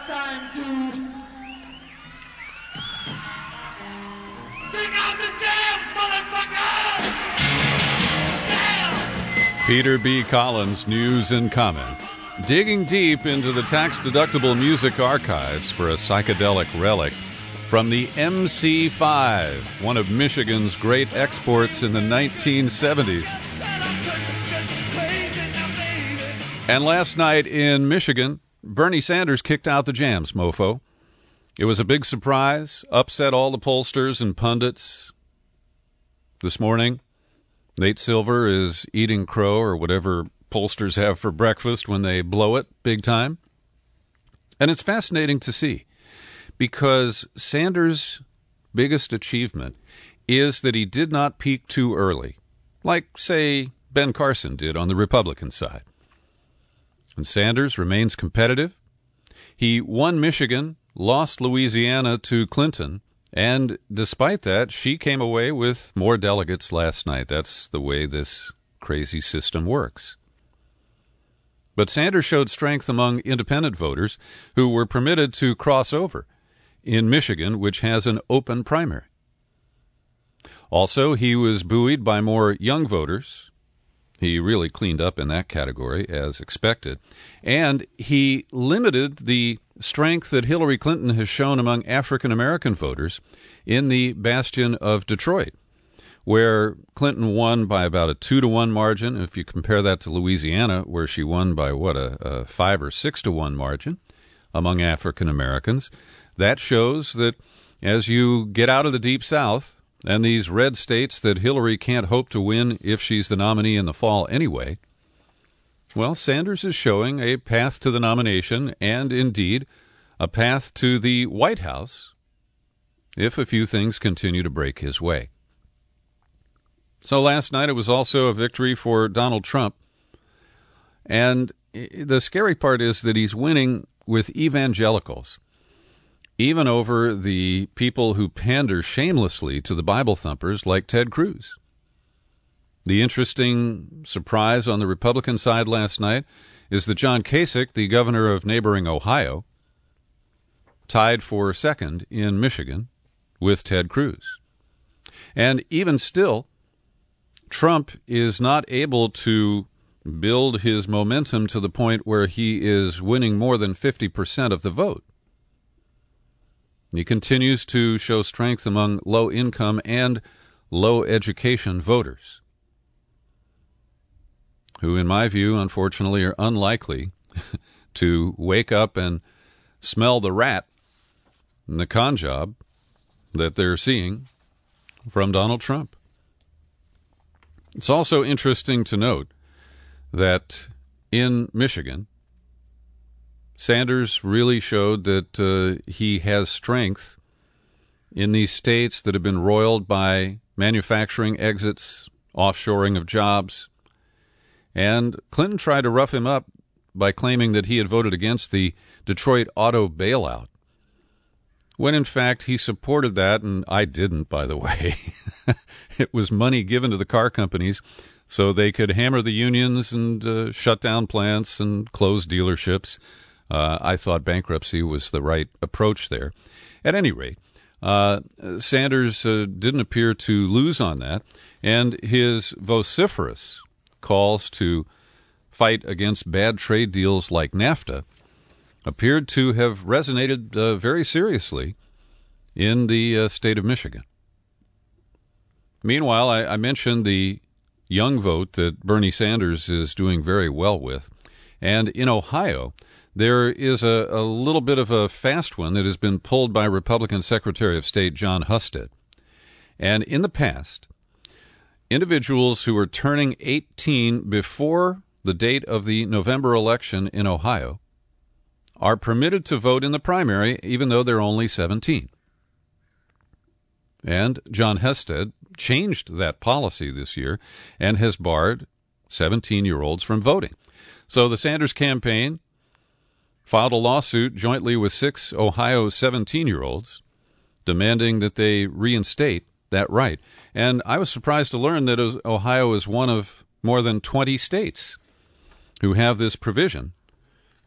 time to dig out the jams, motherfucker! Yeah! Peter B. Collins, news and comment. Digging deep into the tax-deductible music archives for a psychedelic relic from the MC5, one of Michigan's great exports in the 1970s. And last night in Michigan, Bernie Sanders kicked out the jams, mofo. It was a big surprise, upset all the pollsters and pundits. This morning, Nate Silver is eating crow or whatever pollsters have for breakfast when they blow it big time. And it's fascinating to see because Sanders' biggest achievement is that he did not peak too early, like, say, Ben Carson did on the Republican side. And Sanders remains competitive. He won Michigan, lost Louisiana to Clinton, and despite that, she came away with more delegates last night. That's the way this crazy system works. But Sanders showed strength among independent voters who were permitted to cross over in Michigan, which has an open primary. Also, he was buoyed by more young voters. He really cleaned up in that category, as expected. And he limited the strength that Hillary Clinton has shown among African-American voters in the bastion of Detroit, where Clinton won by about a 2-to-1 margin. If you compare that to Louisiana, where she won by, a 5 or 6-to-1 margin among African-Americans, that shows that as you get out of the Deep South, and these red states that Hillary can't hope to win if she's the nominee in the fall anyway, well, Sanders is showing a path to the nomination and, indeed, a path to the White House if a few things continue to break his way. So last night it was also a victory for Donald Trump. And the scary part is that he's winning with evangelicals, even over the people who pander shamelessly to the Bible thumpers like Ted Cruz. The interesting surprise on the Republican side last night is that John Kasich, the governor of neighboring Ohio, tied for second in Michigan with Ted Cruz. And even still, Trump is not able to build his momentum to the point where he is winning more than 50% of the vote. He continues to show strength among low-income and low-education voters, who, in my view, unfortunately, are unlikely to wake up and smell the rat and the con job that they're seeing from Donald Trump. It's also interesting to note that in Michigan, Sanders really showed that he has strength in these states that have been roiled by manufacturing exits, offshoring of jobs. And Clinton tried to rough him up by claiming that he had voted against the Detroit auto bailout, when in fact he supported that, and I didn't, by the way. It was money given to the car companies so they could hammer the unions and shut down plants and close dealerships. I thought bankruptcy was the right approach there. At any rate, Sanders didn't appear to lose on that, and his vociferous calls to fight against bad trade deals like NAFTA appeared to have resonated very seriously in the state of Michigan. Meanwhile, I mentioned the young vote that Bernie Sanders is doing very well with, and in Ohio, there is a little bit of a fast one that has been pulled by Republican Secretary of State John Husted. And in the past, individuals who are turning 18 before the date of the November election in Ohio are permitted to vote in the primary even though they're only 17. And John Husted changed that policy this year and has barred 17-year-olds from voting. So the Sanders campaign filed a lawsuit jointly with 6 Ohio 17-year-olds demanding that they reinstate that right. And I was surprised to learn that Ohio is one of more than 20 states who have this provision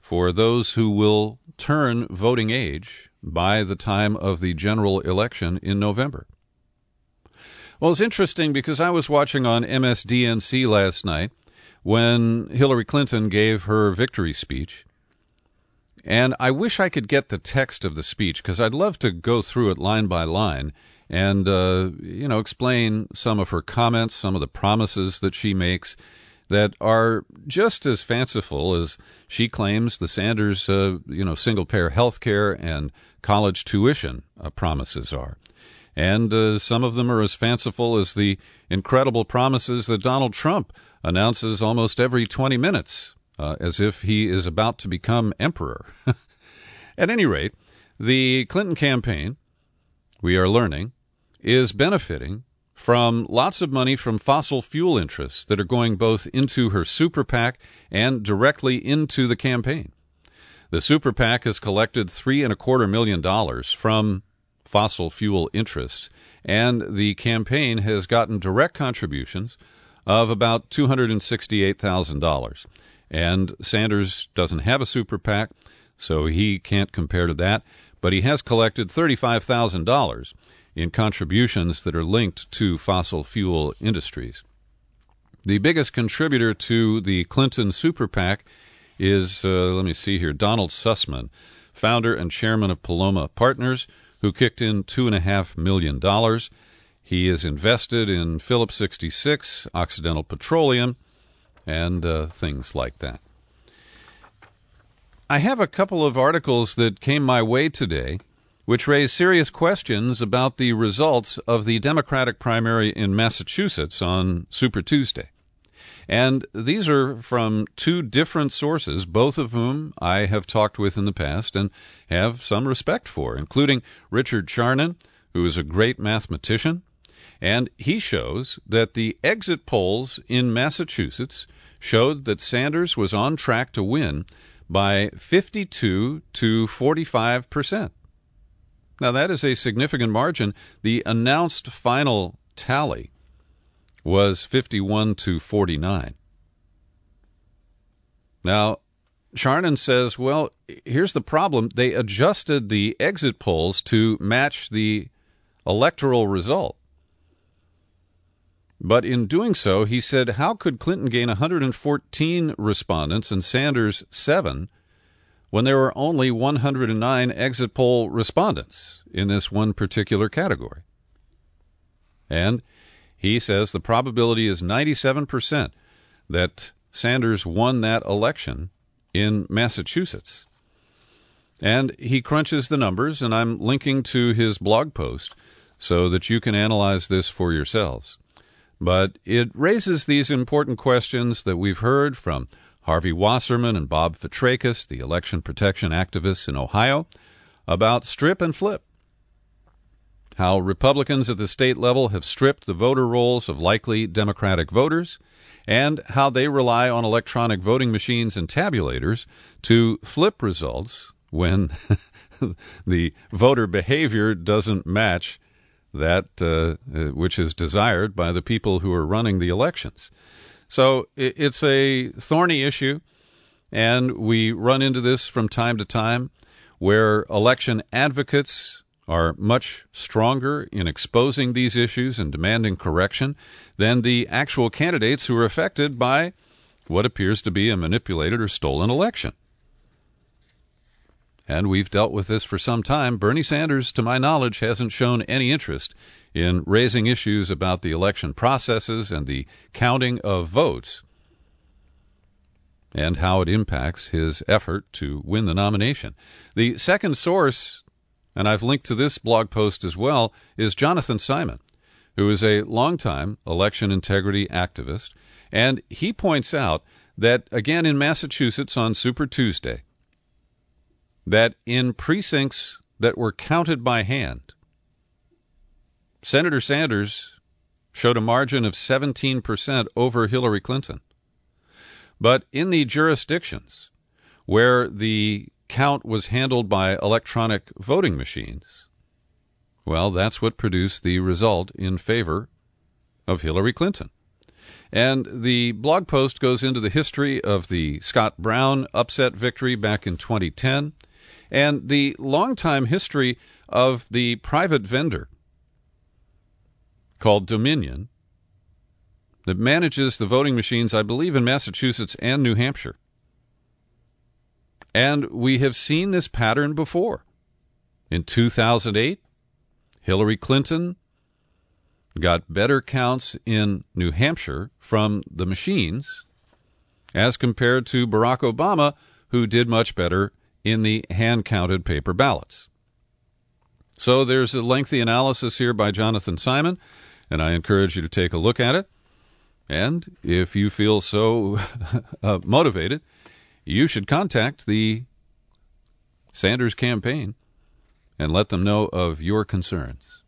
for those who will turn voting age by the time of the general election in November. Well, it's interesting because I was watching on MSDNC last night when Hillary Clinton gave her victory speech, and I wish I could get the text of the speech because I'd love to go through it line by line and, explain some of her comments, some of the promises that she makes that are just as fanciful as she claims the Sanders, single-payer health care and college tuition promises are. And some of them are as fanciful as the incredible promises that Donald Trump announces almost every 20 minutes, as if he is about to become emperor. At any rate, the Clinton campaign, we are learning, is benefiting from lots of money from fossil fuel interests that are going both into her super PAC and directly into the campaign. The super PAC has collected $3.25 million from fossil fuel interests, and the campaign has gotten direct contributions of about $268,000. And Sanders doesn't have a super PAC, so he can't compare to that, but he has collected $35,000 in contributions that are linked to fossil fuel industries. The biggest contributor to the Clinton super PAC is, Donald Sussman, founder and chairman of Paloma Partners, who kicked in $2.5 million. He is invested in Phillips 66, Occidental Petroleum, and things like that. I have a couple of articles that came my way today which raise serious questions about the results of the Democratic primary in Massachusetts on Super Tuesday. And these are from two different sources, both of whom I have talked with in the past and have some respect for, including Richard Charnin, who is a great mathematician. And he shows that the exit polls in Massachusetts showed that Sanders was on track to win by 52 to 45%. Now, that is a significant margin. The announced final tally was 51 to 49. Now, Charnin says, well, here's the problem. They adjusted the exit polls to match the electoral result. But in doing so, he said, how could Clinton gain 114 respondents and Sanders 7 when there were only 109 exit poll respondents in this one particular category? And he says the probability is 97% that Sanders won that election in Massachusetts. And he crunches the numbers, and I'm linking to his blog post so that you can analyze this for yourselves. But it raises these important questions that we've heard from Harvey Wasserman and Bob Fitrakis, the election protection activists in Ohio, about strip and flip. How Republicans at the state level have stripped the voter rolls of likely Democratic voters, and how they rely on electronic voting machines and tabulators to flip results when the voter behavior doesn't match that which is desired by the people who are running the elections. So it's a thorny issue, and we run into this from time to time where election advocates are much stronger in exposing these issues and demanding correction than the actual candidates who are affected by what appears to be a manipulated or stolen election. And we've dealt with this for some time. Bernie Sanders, to my knowledge, hasn't shown any interest in raising issues about the election processes and the counting of votes and how it impacts his effort to win the nomination. The second source, and I've linked to this blog post as well, is Jonathan Simon, who is a longtime election integrity activist. And he points out that, again, in Massachusetts on Super Tuesday, that in precincts that were counted by hand, Senator Sanders showed a margin of 17% over Hillary Clinton. But in the jurisdictions where the count was handled by electronic voting machines, well, that's what produced the result in favor of Hillary Clinton. And the blog post goes into the history of the Scott Brown upset victory back in 2010 and the longtime history of the private vendor called Dominion that manages the voting machines, I believe, in Massachusetts and New Hampshire. And we have seen this pattern before. In 2008, Hillary Clinton got better counts in New Hampshire from the machines as compared to Barack Obama, who did much better in the hand-counted paper ballots. So there's a lengthy analysis here by Jonathan Simon, and I encourage you to take a look at it. And if you feel so motivated, you should contact the Sanders campaign and let them know of your concerns.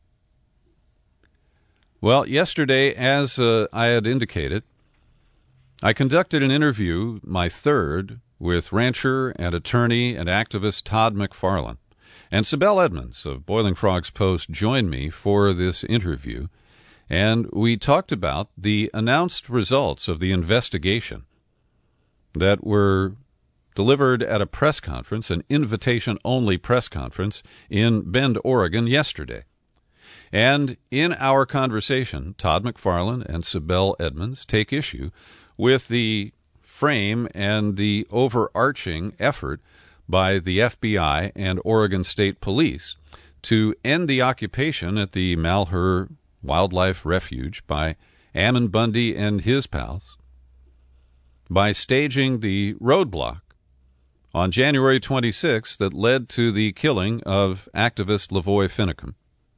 Well, yesterday, as I had indicated, I conducted an interview, my third, with rancher and attorney and activist Todd McFarlane. And Sibel Edmonds of Boiling Frogs Post joined me for this interview, and we talked about the announced results of the investigation that were delivered at a press conference, an invitation-only press conference in Bend, Oregon, yesterday. And in our conversation, Todd McFarlane and Sibel Edmonds take issue with the frame and the overarching effort by the FBI and Oregon State Police to end the occupation at the Malheur Wildlife Refuge by Ammon Bundy and his pals by staging the roadblock on January 26th that led to the killing of activist Lavoy Finicum.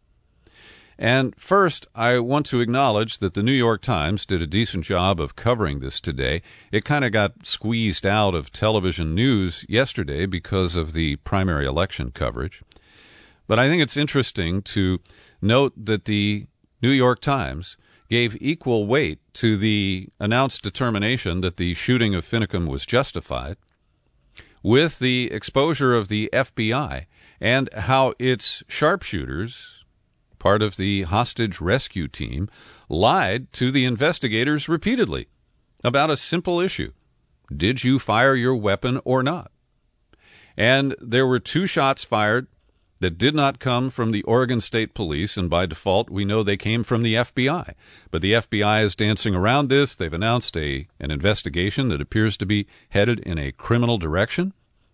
And first, I want to acknowledge that the New York Times did a decent job of covering this today. It kind of got squeezed out of television news yesterday because of the primary election coverage. But I think it's interesting to note that the New York Times gave equal weight to the announced determination that the shooting of Finicum was justified with the exposure of the FBI and how its sharpshooters, part of the hostage rescue team, lied to the investigators repeatedly about a simple issue. Did you fire your weapon or not? And there were 2 shots fired that did not come from the Oregon State Police, and by default, we know they came from the FBI. But the FBI is dancing around this. They've announced an investigation that appears to be headed in a criminal direction.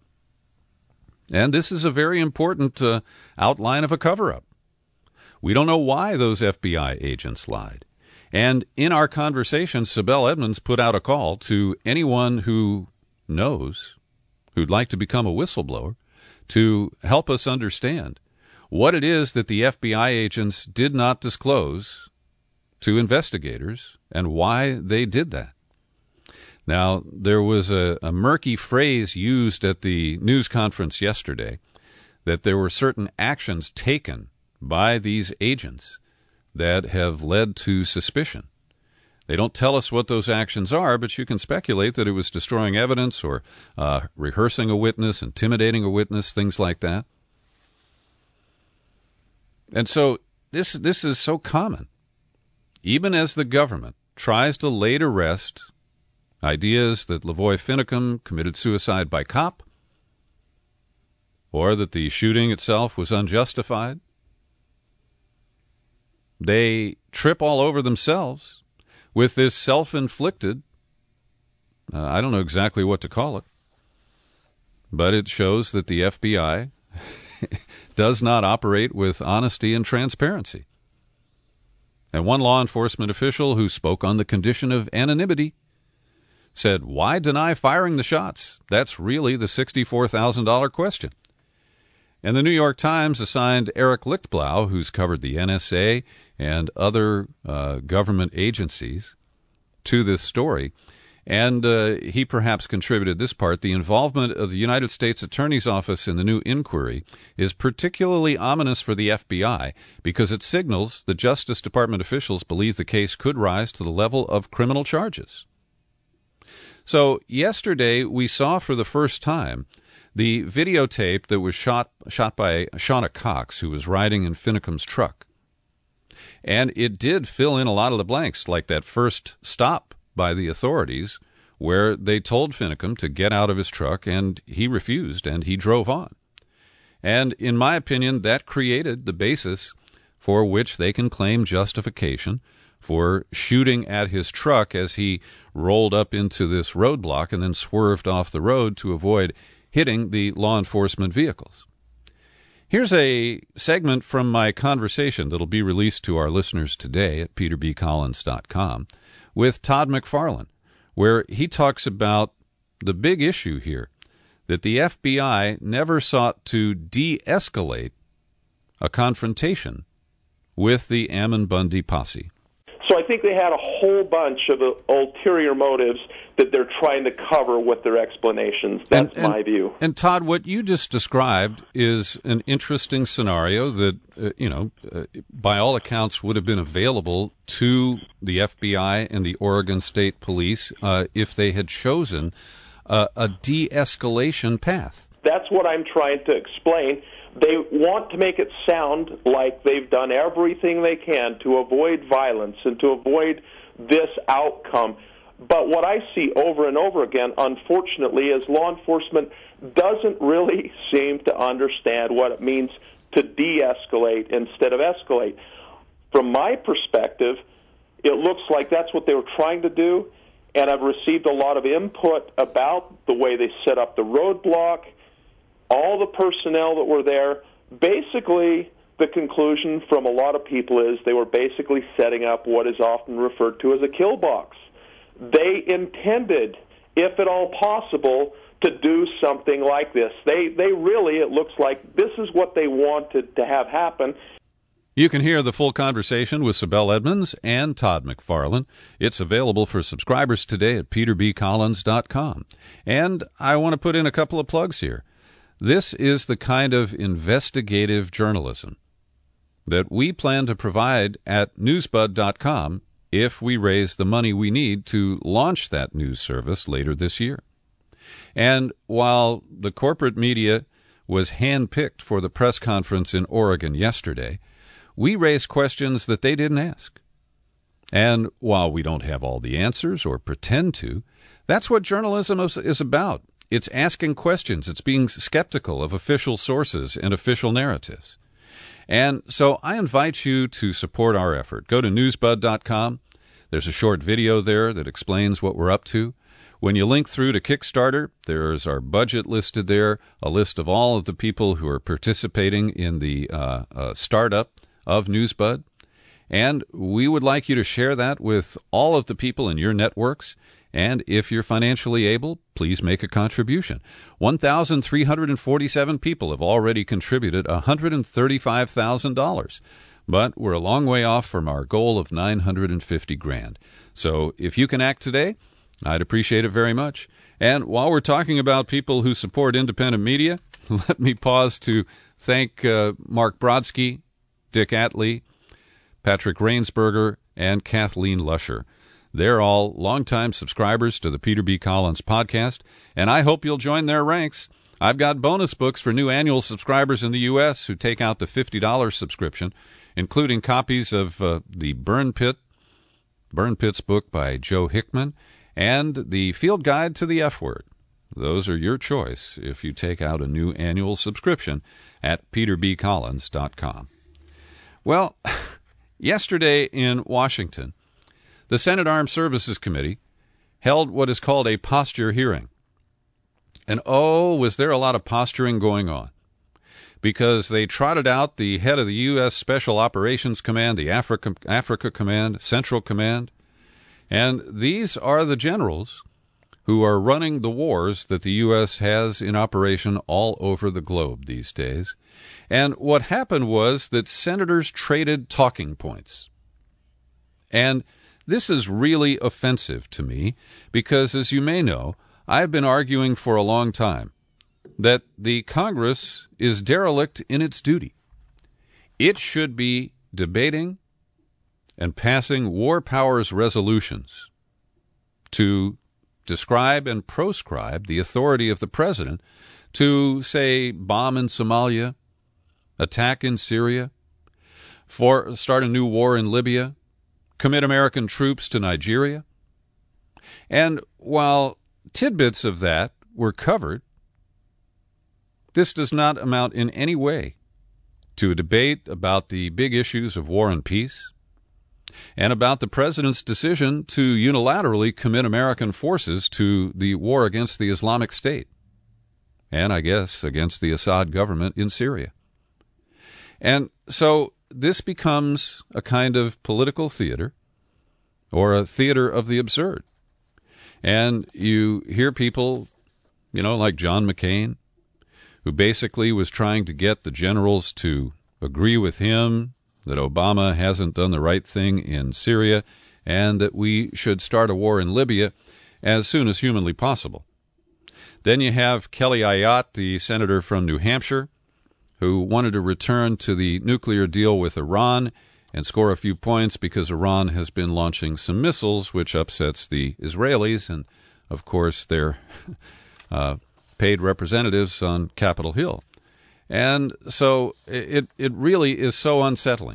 And this is a very important outline of a cover-up. We don't know why those FBI agents lied. And in our conversation, Sibel Edmonds put out a call to anyone who knows, who'd like to become a whistleblower, to help us understand what it is that the FBI agents did not disclose to investigators and why they did that. Now, there was a murky phrase used at the news conference yesterday that there were certain actions taken by these agents that have led to suspicion. They don't tell us what those actions are, but you can speculate that it was destroying evidence or rehearsing a witness, intimidating a witness, things like that. And so this is so common. Even as the government tries to lay to rest ideas that Lavoy Finicum committed suicide by cop or that the shooting itself was unjustified, they trip all over themselves with this self-inflicted, I don't know exactly what to call it, but it shows that the FBI does not operate with honesty and transparency. And one law enforcement official who spoke on the condition of anonymity said, "Why deny firing the shots? That's really the $64,000 question." And the New York Times assigned Eric Lichtblau, who's covered the NSA and other government agencies, to this story. And he perhaps contributed this part. The involvement of the United States Attorney's Office in the new inquiry is particularly ominous for the FBI because it signals the Justice Department officials believe the case could rise to the level of criminal charges. So yesterday we saw for the first time the videotape that was shot by Shauna Cox, who was riding in Finicum's truck. And it did fill in a lot of the blanks, like that first stop by the authorities where they told Finicum to get out of his truck, and he refused, and he drove on. And in my opinion, that created the basis for which they can claim justification for shooting at his truck as he rolled up into this roadblock and then swerved off the road to avoid hitting the law enforcement vehicles. Here's a segment from my conversation that'll be released to our listeners today at peterbcollins.com with Todd McFarlane, where he talks about the big issue here, that the FBI never sought to de-escalate a confrontation with the Ammon Bundy posse. So I think they had a whole bunch of ulterior motives that they're trying to cover with their explanations. That's my view. And Todd, what you just described is an interesting scenario that, by all accounts would have been available to the FBI and the Oregon State Police if they had chosen a de-escalation path. That's what I'm trying to explain. They want to make it sound like they've done everything they can to avoid violence and to avoid this outcome. But what I see over and over again, unfortunately, is law enforcement doesn't really seem to understand what it means to de-escalate instead of escalate. From my perspective, it looks like that's what they were trying to do, and I've received a lot of input about the way they set up the roadblock, all the personnel that were there. Basically, the conclusion from a lot of people is they were basically setting up what is often referred to as a kill box. They intended, if at all possible, to do something like this. They really, it looks like this is what they wanted to have happen. You can hear the full conversation with Sibel Edmonds and Todd McFarlane. It's available for subscribers today at peterbcollins.com. And I want to put in a couple of plugs here. This is the kind of investigative journalism that we plan to provide at newsbud.com if we raise the money we need to launch that news service later this year. And while the corporate media was handpicked for the press conference in Oregon yesterday, we raised questions that they didn't ask. And while we don't have all the answers or pretend to, that's what journalism is about. It's asking questions. It's being skeptical of official sources and official narratives. And so I invite you to support our effort. Go to newsbud.com. There's a short video there that explains what we're up to. When you link through to Kickstarter, there's our budget listed there, a list of all of the people who are participating in the startup of Newsbud. And we would like you to share that with all of the people in your networks. And if you're financially able, please make a contribution. 1,347 people have already contributed $135,000. But we're a long way off from our goal of $950,000. So if you can act today, I'd appreciate it very much. And while we're talking about people who support independent media, let me pause to thank Mark Brodsky, Dick Atlee, Patrick Rainsberger, and Kathleen Lusher. They're all longtime subscribers to the Peter B. Collins podcast, and I hope you'll join their ranks. I've got bonus books for new annual subscribers in the U.S. who take out the $50 subscription, including copies of the Burn Pit's book by Joe Hickman, and the Field Guide to the F Word. Those are your choice if you take out a new annual subscription at peterbcollins.com. Well, yesterday in Washington, the Senate Armed Services Committee held what is called a posture hearing. And oh, was there a lot of posturing going on. Because they trotted out the head of the U.S. Special Operations Command, the Africa Command, Central Command. And these are the generals who are running the wars that the U.S. has in operation all over the globe these days. And what happened was that senators traded talking points. And this is really offensive to me because, as you may know, I've been arguing for a long time that the Congress is derelict in its duty. It should be debating and passing war powers resolutions to describe and proscribe the authority of the president to, say, bomb in Somalia, attack in Syria. start a new war in Libya, commit American troops to Nigeria. And while tidbits of that were covered, this does not amount in any way to a debate about the big issues of war and peace, and about the president's decision to unilaterally commit American forces to the war against the Islamic State, and I guess against the Assad government in Syria. And so this becomes a kind of political theater, or a theater of the absurd. And you hear people, like John McCain, who basically was trying to get the generals to agree with him that Obama hasn't done the right thing in Syria and that we should start a war in Libya as soon as humanly possible. Then you have Kelly Ayotte, the senator from New Hampshire, who wanted to return to the nuclear deal with Iran and score a few points because Iran has been launching some missiles, which upsets the Israelis and, of course, their paid representatives on Capitol Hill. And so it really is so unsettling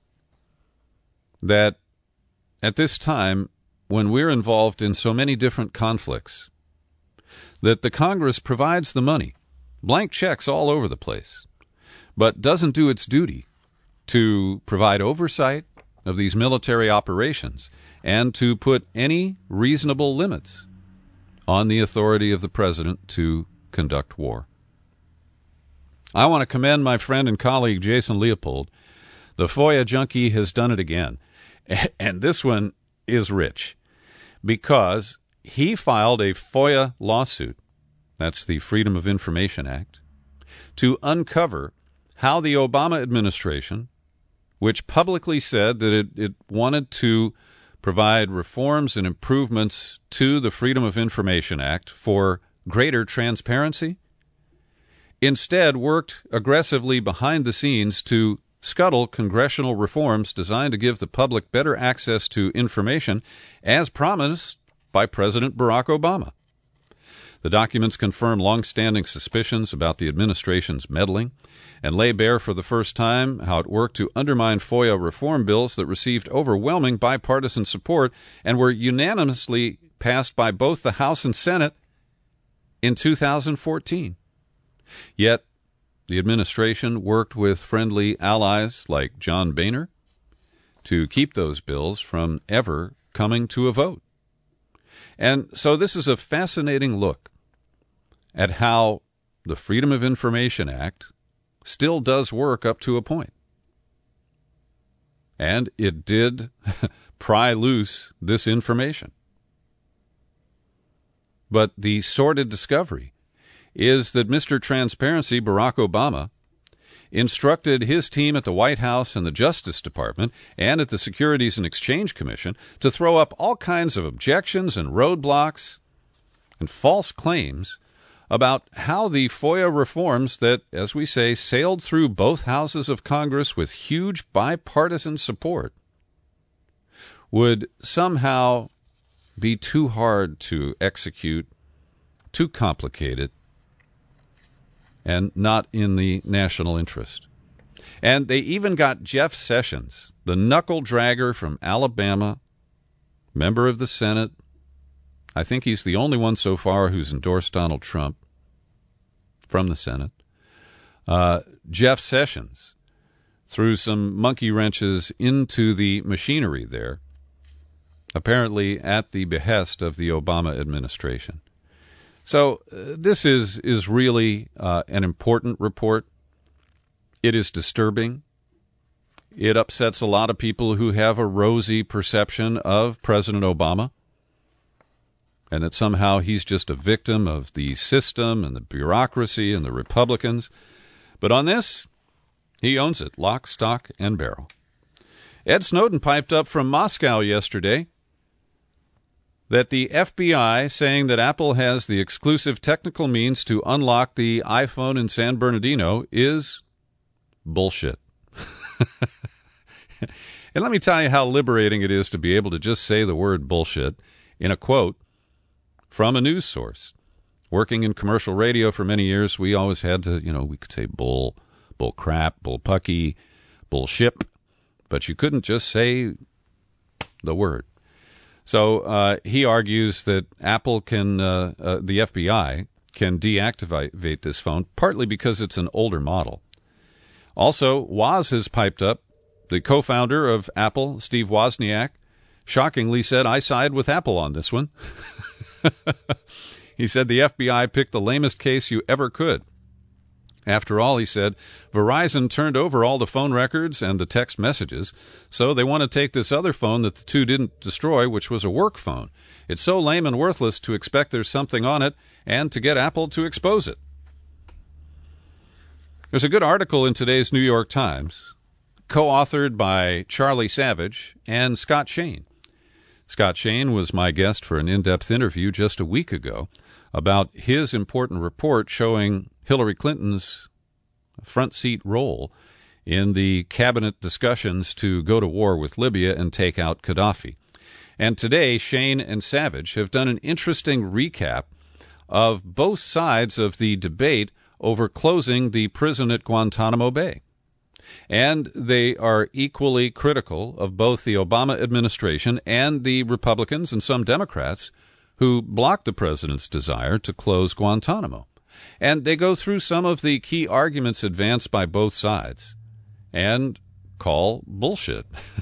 that at this time, when we're involved in so many different conflicts, that the Congress provides the money, blank checks all over the place, but doesn't do its duty to provide oversight of these military operations and to put any reasonable limits on the authority of the president to conduct war. I want to commend my friend and colleague Jason Leopold. The FOIA junkie has done it again. And this one is rich because he filed a FOIA lawsuit, that's the Freedom of Information Act, to uncover how the Obama administration, which publicly said that it wanted to provide reforms and improvements to the Freedom of Information Act for greater transparency, instead worked aggressively behind the scenes to scuttle congressional reforms designed to give the public better access to information as promised by President Barack Obama. The documents confirm long-standing suspicions about the administration's meddling and lay bare for the first time how it worked to undermine FOIA reform bills that received overwhelming bipartisan support and were unanimously passed by both the House and Senate in 2014. Yet, the administration worked with friendly allies like John Boehner to keep those bills from ever coming to a vote. And so this is a fascinating look at how the Freedom of Information Act still does work up to a point. And it did pry loose this information. But the sordid discovery is that Mr. Transparency, Barack Obama, instructed his team at the White House and the Justice Department and at the Securities and Exchange Commission to throw up all kinds of objections and roadblocks and false claims about how the FOIA reforms that, as we say, sailed through both houses of Congress with huge bipartisan support would somehow be too hard to execute, too complicated, and not in the national interest. And they even got Jeff Sessions, the knuckle-dragger from Alabama, member of the Senate. I think he's the only one so far who's endorsed Donald Trump from the Senate. Jeff Sessions threw some monkey wrenches into the machinery there, apparently at the behest of the Obama administration. So this is really an important report. It is disturbing. It upsets a lot of people who have a rosy perception of President Obama and that somehow he's just a victim of the system and the bureaucracy and the Republicans. But on this, he owns it, lock, stock, and barrel. Ed Snowden piped up from Moscow yesterday that the FBI saying that Apple has the exclusive technical means to unlock the iPhone in San Bernardino is bullshit. And let me tell you how liberating it is to be able to just say the word bullshit in a quote from a news source. Working in commercial radio for many years, we always had to, we could say bull crap, bull pucky, bullship. but you couldn't just say the word. So he argues that Apple can, the FBI can deactivate this phone, partly because it's an older model. Also, Woz has piped up. The co-founder of Apple, Steve Wozniak, shockingly said, I side with Apple on this one. He said the FBI picked the lamest case you ever could. After all, he said, Verizon turned over all the phone records and the text messages, so they want to take this other phone that the two didn't destroy, which was a work phone. It's so lame and worthless to expect there's something on it and to get Apple to expose it. There's a good article in today's New York Times, co-authored by Charlie Savage and Scott Shane. Scott Shane was my guest for an in-depth interview just a week ago about his important report showing Hillary Clinton's front seat role in the cabinet discussions to go to war with Libya and take out Gaddafi. And today, Shane and Savage have done an interesting recap of both sides of the debate over closing the prison at Guantanamo Bay. And they are equally critical of both the Obama administration and the Republicans and some Democrats who blocked the president's desire to close Guantanamo. And they go through some of the key arguments advanced by both sides and call bullshit.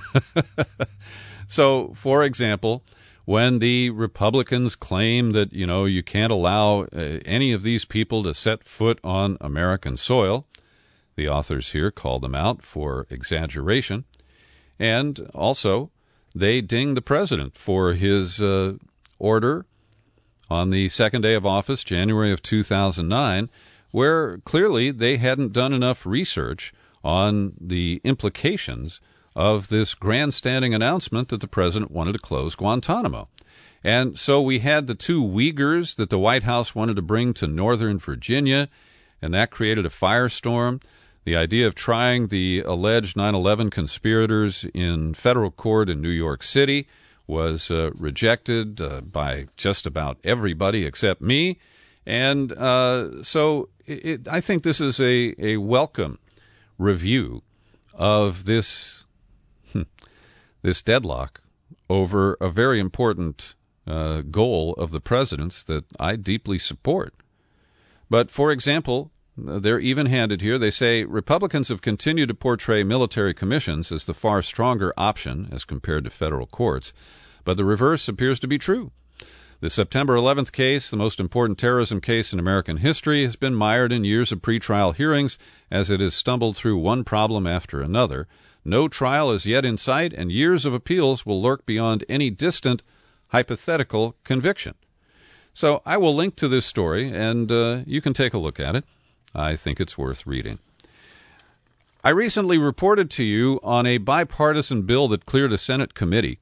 So, for example, when the Republicans claim that, you can't allow any of these people to set foot on American soil, the authors here call them out for exaggeration. And also, they ding the president for his order on the second day of office, January of 2009, where clearly they hadn't done enough research on the implications of this grandstanding announcement that the president wanted to close Guantanamo. And so we had the two Uyghurs that the White House wanted to bring to Northern Virginia, and that created a firestorm. The idea of trying the alleged 9/11 conspirators in federal court in New York City was rejected by just about everybody except me. And so I think this is a welcome review of this deadlock over a very important goal of the president's that I deeply support. But, for example, they're even-handed here. They say Republicans have continued to portray military commissions as the far stronger option as compared to federal courts, but the reverse appears to be true. The September 11th case, the most important terrorism case in American history, has been mired in years of pretrial hearings as it has stumbled through one problem after another. No trial is yet in sight, and years of appeals will lurk beyond any distant hypothetical conviction. So I will link to this story, and you can take a look at it. I think it's worth reading. I recently reported to you on a bipartisan bill that cleared a Senate committee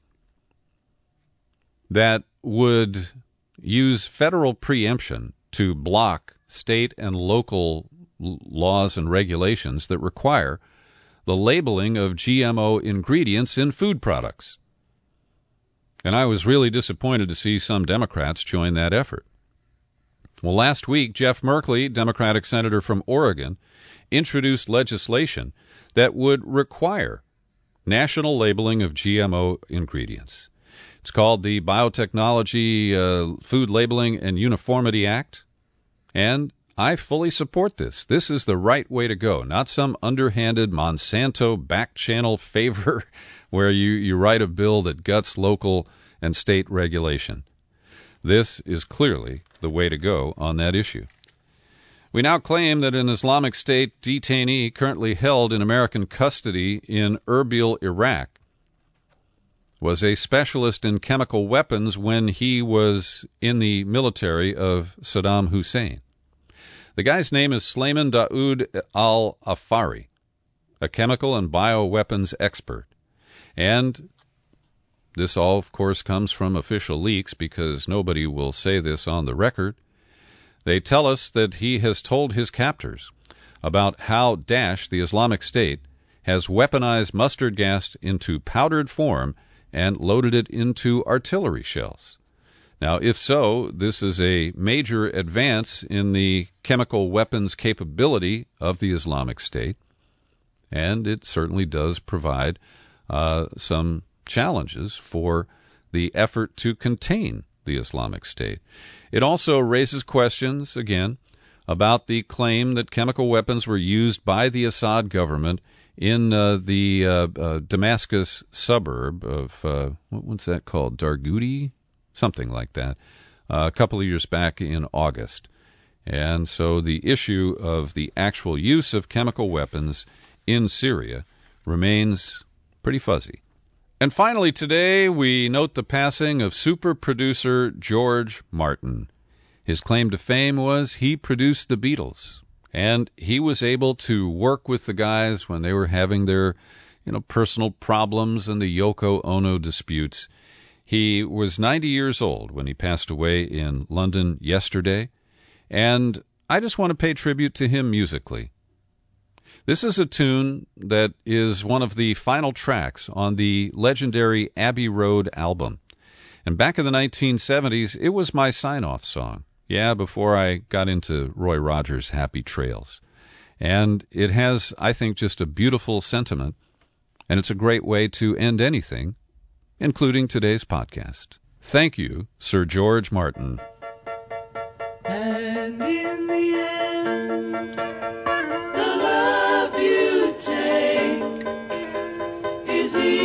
that would use federal preemption to block state and local laws and regulations that require the labeling of GMO ingredients in food products. And I was really disappointed to see some Democrats join that effort. Well, last week, Jeff Merkley, Democratic senator from Oregon, introduced legislation that would require national labeling of GMO ingredients. It's called the Biotechnology Food Labeling and Uniformity Act, and I fully support this. This is the right way to go, not some underhanded Monsanto back-channel favor where you write a bill that guts local and state regulation. This is clearly the way to go on that issue. We now claim that an Islamic State detainee currently held in American custody in Erbil, Iraq, was a specialist in chemical weapons when he was in the military of Saddam Hussein. The guy's name is Sulaiman Daoud al-Afari, a chemical and bioweapons expert. And this all, of course, comes from official leaks because nobody will say this on the record. They tell us that he has told his captors about how Daesh, the Islamic State, has weaponized mustard gas into powdered form and loaded it into artillery shells. Now, if so, this is a major advance in the chemical weapons capability of the Islamic State, and it certainly does provide some challenges for the effort to contain the Islamic State. It also raises questions, again, about the claim that chemical weapons were used by the Assad government in the Damascus suburb of, what's that called, Dargoudi? Something like that, a couple of years back in August. And so the issue of the actual use of chemical weapons in Syria remains pretty fuzzy. And finally today, we note the passing of super producer George Martin. His claim to fame was he produced the Beatles, and he was able to work with the guys when they were having their, personal problems and the Yoko Ono disputes. He was 90 years old when he passed away in London yesterday, and I just want to pay tribute to him musically. This is a tune that is one of the final tracks on the legendary Abbey Road album. And back in the 1970s, it was my sign-off song. Yeah, before I got into Roy Rogers' Happy Trails. And it has, I think, just a beautiful sentiment, and it's a great way to end anything, including today's podcast. Thank you, Sir George Martin. And in the end, the love you take is easy.